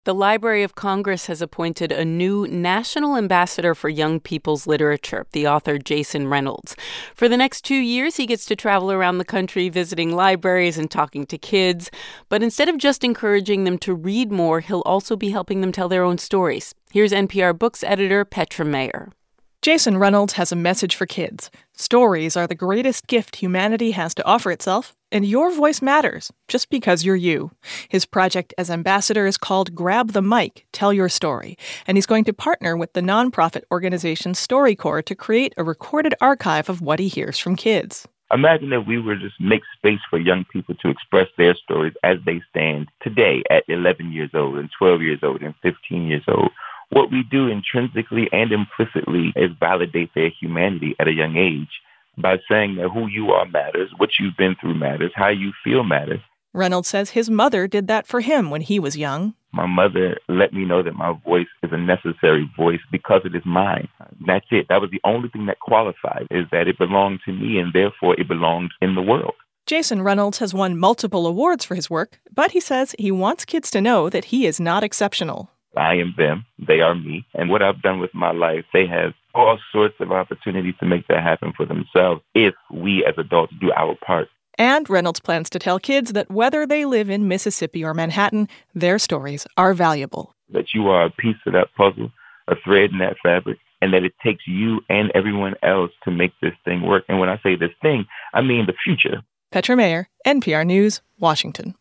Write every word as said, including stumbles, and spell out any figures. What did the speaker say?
The Library of Congress has appointed a new national ambassador for young people's literature, the author Jason Reynolds. For the next two years, he gets to travel around the country visiting libraries and talking to kids. But instead of just encouraging them to read more, he'll also be helping them tell their own stories. Here's N P R Books editor Petra Mayer. Jason Reynolds has a message for kids. Stories are the greatest gift humanity has to offer itself, and your voice matters, just because you're you. His project as ambassador is called Grab the Mic, Tell Your Story, and he's going to partner with the nonprofit organization StoryCorps to create a recorded archive of what he hears from kids. Imagine that we were just make space for young people to express their stories as they stand today at eleven years old and twelve years old and fifteen years old. What we do intrinsically and implicitly is validate their humanity at a young age by saying that who you are matters, what you've been through matters, how you feel matters. Reynolds says his mother did that for him when he was young. My mother let me know that my voice is a necessary voice because it is mine. That's it. That was the only thing that qualified, is that it belonged to me and therefore it belonged in the world. Jason Reynolds has won multiple awards for his work, but he says he wants kids to know that he is not exceptional. I am them. They are me. And what I've done with my life, they have all sorts of opportunities to make that happen for themselves if we as adults do our part. And Reynolds plans to tell kids that whether they live in Mississippi or Manhattan, their stories are valuable. That you are a piece of that puzzle, a thread in that fabric, and that it takes you and everyone else to make this thing work. And when I say this thing, I mean the future. Petra Mayer, N P R News, Washington.